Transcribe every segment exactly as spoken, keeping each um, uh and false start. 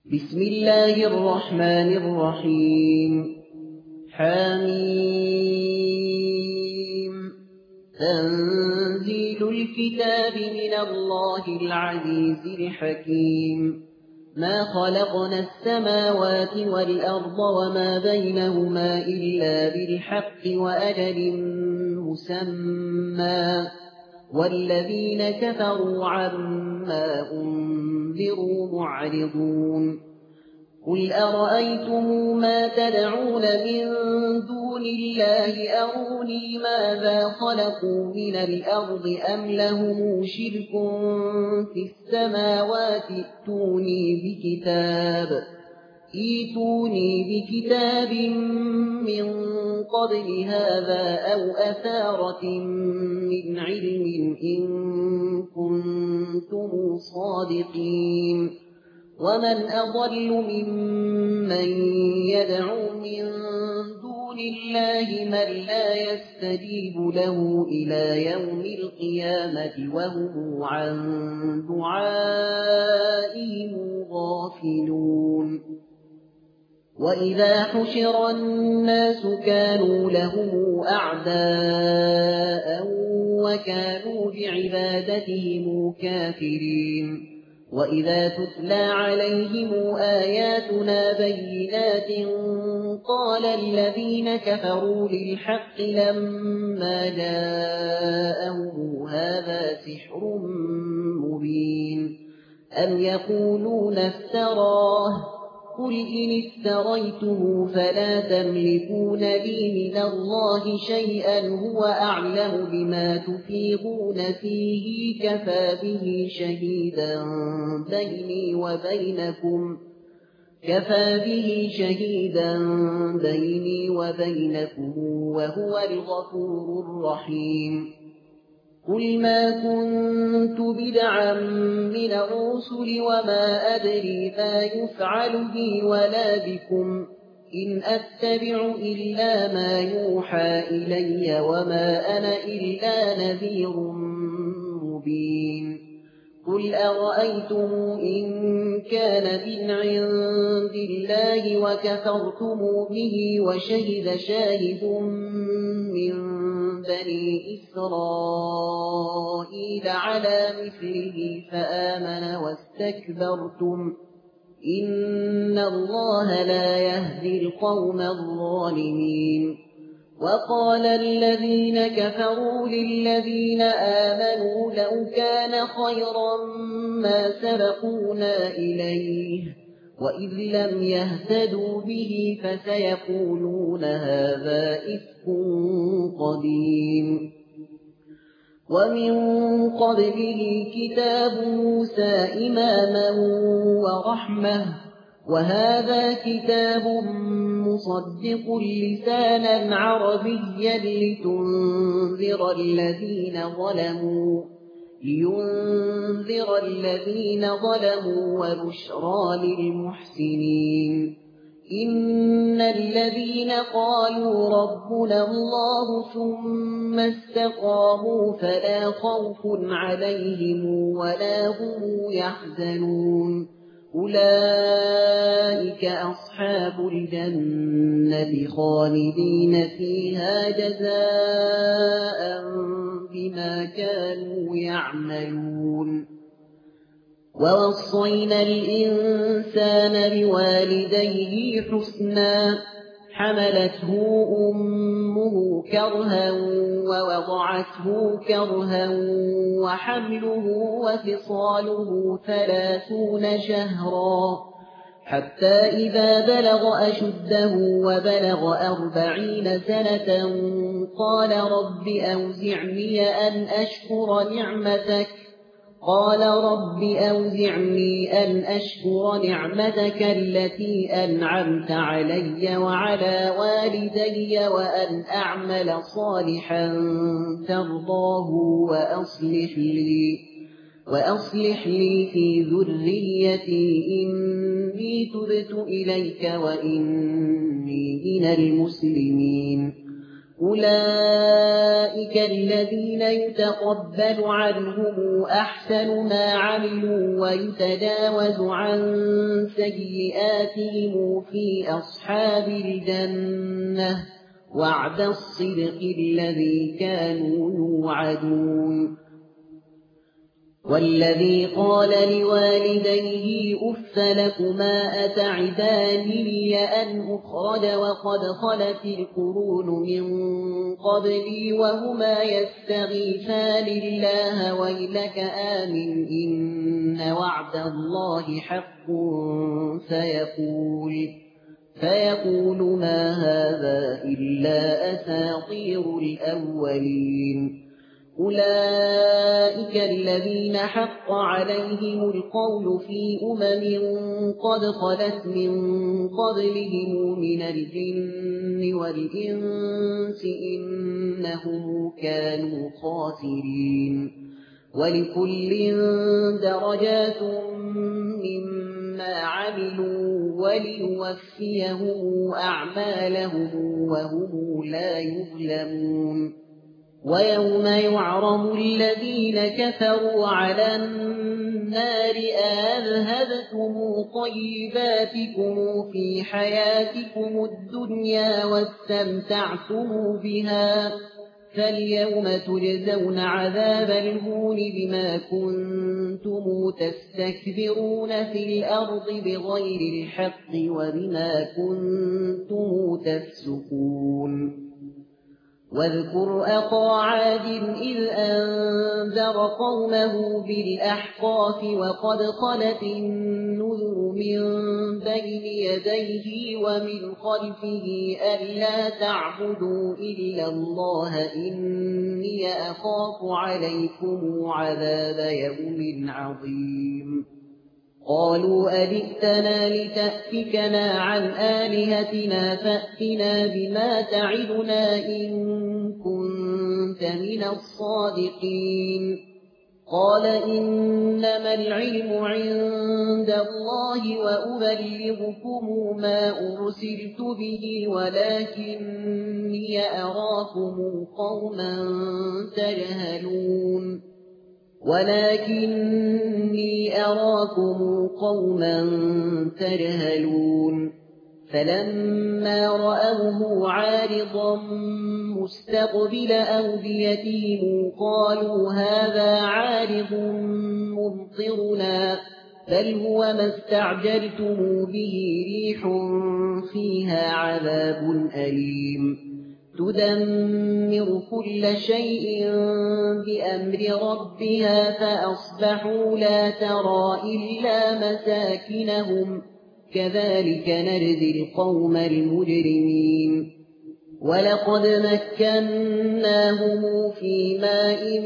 بسم الله الرحمن الرحيم. حميم. تنزيل الكتاب من الله العزيز الحكيم. ما خلقنا السماوات والأرض وما بينهما إلا بالحق وأجل مسمى، والذين كفروا عما أنذروا معرضون. قل أرأيتم ما تدعون من دون الله أروني ماذا خلقوا من الأرض أم لهم شرك في السماوات ائتوني بكتاب ائتوني بكتاب من قبل هذا أو أثارة من علم إن كنتم صادقين. ومن أضل ممن يدعو من دون الله من لا يستجيب له إلى يوم القيامة وهم عن دعائهم غافلون. وإذا حشر الناس كانوا لهم أعداء وكانوا بعبادتهم كافرين. وإذا تتلى عليهم آياتنا بينات قال الذين كفروا للحق لما جاءهم هذا سحر مبين أم يقولون افتراه قل إن افتريته فلا تملكون لي من الله شيئا هو أعلم بما تفيضون فيه كفى به شهيدا بيني وبينكم كفى به شهيدا بيني وبينكم وهو الغفور الرحيم. قل ما كنت بدعا من الرسل وما أدري ما يفعل بي ولا بكم إن أتبع إلا ما يوحى إلي وما أنا إلا نذير مبين. قل أرأيتم إن كان من عند الله وكفرتم به وشهد شاهد من بني إسرائيل على مثله فآمن واستكبرتم إن الله لا يهدي القوم الظالمين. وقال الذين كفروا للذين آمنوا لو كان خيرا ما سبقونا إليه وإذ لم يهتدوا به فسيقولون هذا إفك قديم. ومن قبله كتاب موسى إماما ورحمة وهذا كتاب مصدق لسانا عربيا لتنذر الذين ظلموا لينذر الذين ظلموا وبشرى للمحسنين. إن الذين قالوا ربنا الله ثم استقاموا فلا خوف عليهم ولا هم يحزنون أولئك أصحاب الجنة خالدين فيها جزاء بما كانوا يعملون. ووصينا الإنسان بوالديه حسنا حملته أمه كرها ووضعته كرها وحمله وفصاله ثلاثون شهرا حتى إذا بلغ أشده وبلغ أربعين سنة قال رب أوزعني أن أشكر نعمتك قال رب أوزعني أن أشكر نعمتك التي أنعمت علي وعلى والدي وأن أعمل صالحا ترضاه وأصلح لي وأصلح لي في ذريتي إني تبت إليك وإني من المسلمين. أولئك أولئك الذين يتقبل عنهم أحسن ما عملوا ويتجاوز عن سيئاتهم في أصحاب الجنة وعد الصدق الذي كانوا يوعدون. والذي قال لوالديه أف لكما أتعدانني أن أخرج وقد خلت القرون من قبلي وهما يستغيثان الله ويلك آمن إن وعد الله حق فيقول فيقول ما هذا إلا أساطير الأولين. أولئك الذين حق عليهم القول في أمم قد خلت من قبلهم من الجن والإنس إنهم كانوا خاسرين. ولكل درجات مما عملوا وليوفيهم أعمالهم وهم لا يظلمون. ويوم يعرض الذين كفروا على النار أذهبتم طيباتكم في حياتكم الدنيا واستمتعتم بها فاليوم تجزون عذاب الهون بما كنتم تستكبرون في الأرض بغير الحق وبما كنتم تفسقون. واذكر أخا عاد إذ أنذر قومه بالأحقاف وقد خلت النذر من بين يديه ومن خلفه ألا تعبدوا إلا الله إني أخاف عليكم عذاب يوم عظيم. قالوا أجئتنا لتأفكنا عن آلهتنا فأتنا بما تعدنا إن كنت من الصادقين. قال إنما العلم عند الله وأبلغكم ما أرسلت به ولكني أراكم قوما تجهلون ولكني أراكم قوما تجهلون. فلما رأوه عارضا مستقبل أوديتهم قالوا هذا عارض ممطرنا بل هو ما استعجلتم به ريح فيها عذاب أليم تدمر كل شيء بأمر ربها فأصبحوا لا ترى إلا مساكنهم كذلك نجزي القوم المجرمين. ولقد مكناهم في ماء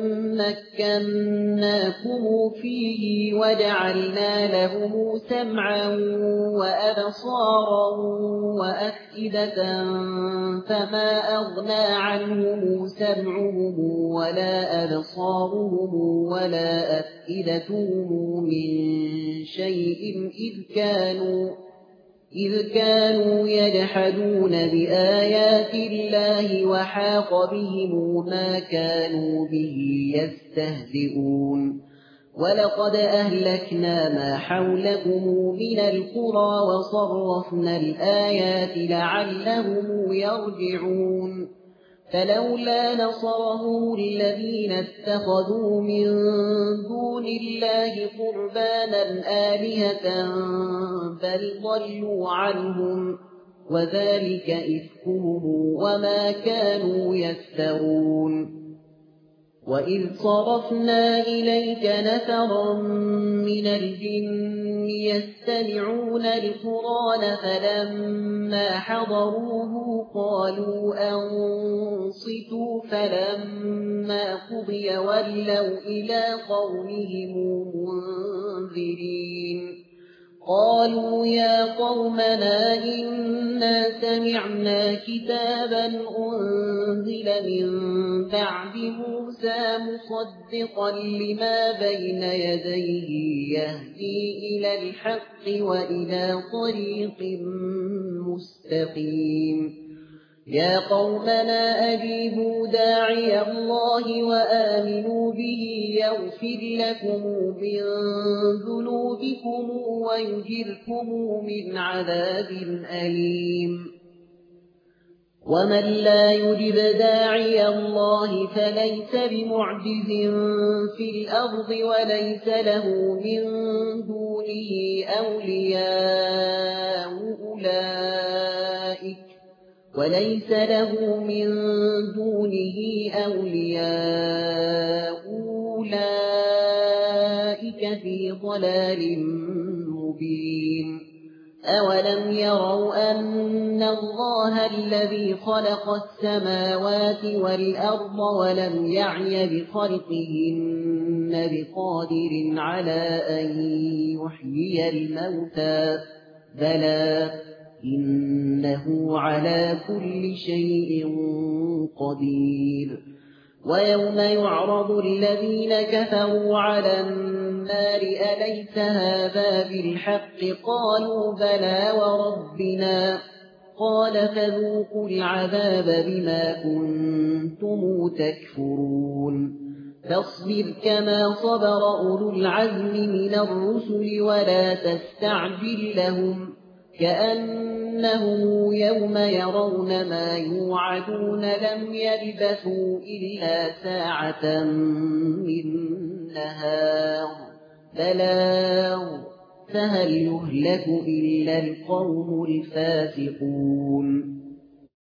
مكناكم فيه وجعلنا لهم سمعا وأبصارا وأفئدة فما أغنى عنهم سمعهم ولا أبصارهم ولا أفئدتهم من شيء إذ كانوا إذ كانوا يجحدون بآيات الله وحاق بهم ما كانوا به يستهزئون. ولقد أهلكنا ما حولكم من القرى وصرفنا الآيات لعلهم يرجعون. فلولا نصرهم الذين اتخذوا من دون الله قربانا آلهة بل ضلوا عنهم وذلك إفكهم وما كانوا يفترون. وإذ صرفنا إليك نفرا من الجن يستمعون القرآن فلما حضروه قالوا أنصتوا فلما قضي ولوا إلى قومهم منذرين. قالوا يا قومنا إنا سمعنا كتابا أنزل من بعد موسى مصدقا لما بين يديه يهدي إلى الحق وإلى طريق مستقيم يا قومنا أجيبوا داعي الله وآمنوا به يغفر لكم من ذنوبكم ويجركم من عذاب أليم ومن لا يجب داعي الله فليس بمعجز في الأرض وليس له من دونه أولياء أولئك وليس له من دونه أولياء أولئك في ضلال مبين أولم يروا أن الله الذي خلق السماوات والأرض ولم يعي بخلقهن بقادر على أن يحيي الموتى بلى إنه على كل شيء قدير ويوم يعرض الذين كفروا على النار أليس هذا بالحق قالوا بلى وربنا قال فذوقوا العذاب بما كنتم تكفرون فاصبر كما صبر أولو العزم من الرسل ولا تستعجل لهم كأنهم يوم يرون ما يوعدون لم يلبثوا إلا ساعة من نهار بلاغ فهل يهلك إلا القوم الفاسقون